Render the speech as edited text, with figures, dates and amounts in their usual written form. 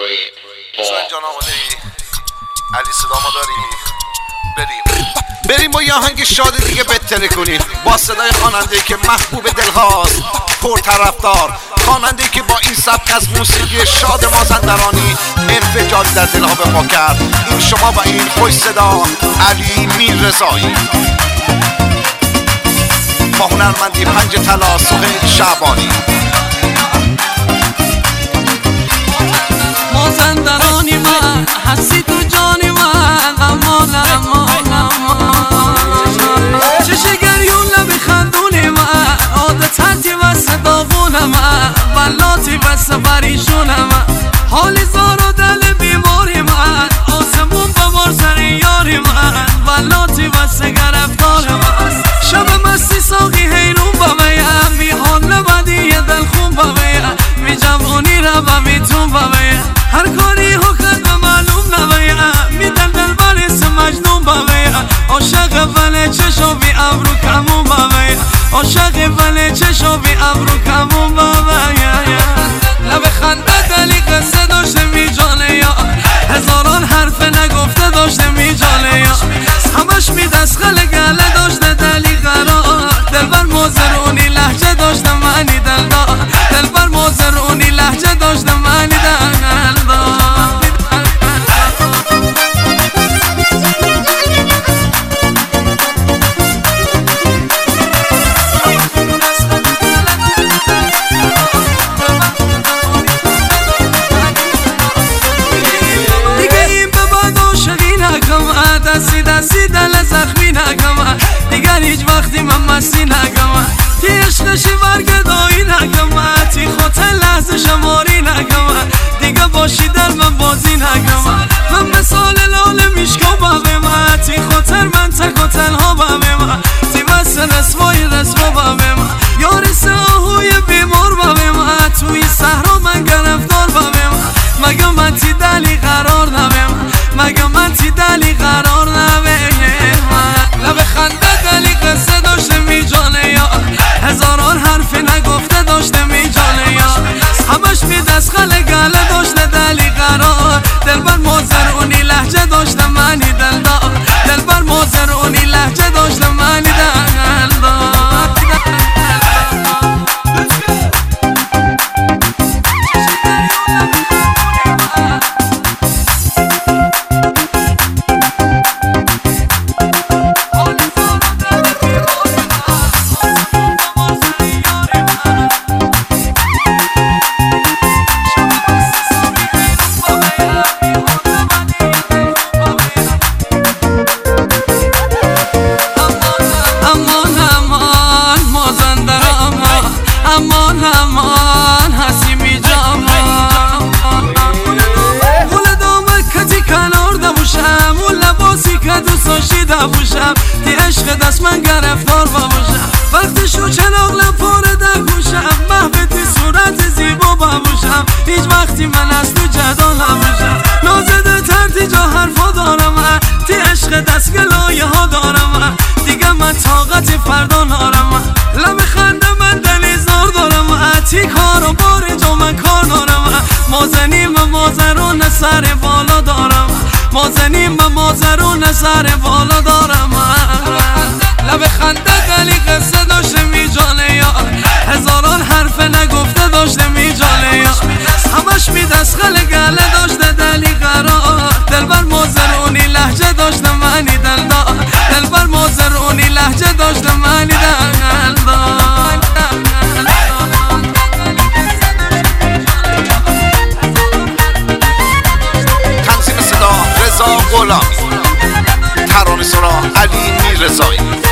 جان آماده ای؟ علی صدا ما داری؟ بریم با یه آهنگ شاد دیگه بهتره کنیم با صدای خواننده‌ای که محبوب دلهاست، پرطرفدار، خواننده‌ای که با این سبک از موسیقی شاد مازندرانی انفجار در دلها به پا کرد. این شما و این خوش صدا علی میررضایی با هنرمندی پنج طلا سهیل شعبانی. مازندرانی من هستی تو جانی من، امان امان امان چشه گریون لبی خندونی من، عادتتی واسه داغون من، بلاتی واسه پریشون من، حالی زار و دل بیماری من، آسمون ببار سر یاری من، بلاتی واسه گرفتار من، شب مستی ساقی حیرون بمیم، بی حال نبدی یه دل خون بمیم، می جوانی رو بمیتون بمیم، هر کاری حکت به معلوم نبیم، می دل بریس مجنون بمیم، عاشق ولی چشو بی ابرو کمون بمیم، عاشق ولی چشو بی ابرو کمون بمیم، لب خنده دلی قصه داشته می جانه یا هزاران حرف نگفته داشته می جانه یا همش می دستخل گله داشته دلی قرار، دل بر موزرونی لحجه داشته منی دل دار، دل بر موزرونی لحجه داشته منی دل دار. دستی دل زخمی نگم دیگر هیچ وقتی من مستی نگم، تی عشقشی برگدایی نگم، تی خاطر لحظه شماری نگم، دیگه باشی در من بازی نگم، من مثال لال میشکو ببم، تی خاطر من تک و تنها ببم، تی مثل رسوای رسوا ببم، یاری ساهوی بیمار ببم، توی صحرا من گرفتار ببم، مگه من تی دلی قرار نبم، مگه من تی دلی قرار نبم، لب خنده دلی قصه داشته می جانه یا هزاران حرف نگفته داشته می جانه یا همش می دستخل گله داشته دلی قرار، دل بر موزرونی لحجه داشته منی دل دار، دل بر موزرونی لحجه داشته منی دل دار. امان امان هستی می جامان گل دامکتی کنار دبوشم، اون لباسی که دوست داشتی دبوشم، تی عشق دست من گرفتار ببوشم، وقتی شو چراغ لپاره دکوشم، محبتی صورت زیبا ببوشم، هیچ وقتی من از تو جدا نبوشم، نازده تر جا حرفا دارم، تی عشق دست گلایه ها دارم، دیگه من طاقت فردا نارم، لب خنده من دلی زار دارم، تی کار و بار جا من کار دارم، مازنیم مازرون سر بالا دارم، مازنیم مازرون سر بالا دارم، لب خنده دلی قصه داشته می جانه یا هزاران حرف نگفته داشته می جانه یا همش می دستخل گله داشته دلی قرار، دل بر موزرونی لحجه داشته منی دل دار، دل بر موزرونی لحجه داشته منی دل دار. تنظیم صدا رضا غلامی، ترانه سرا علی میررضایی.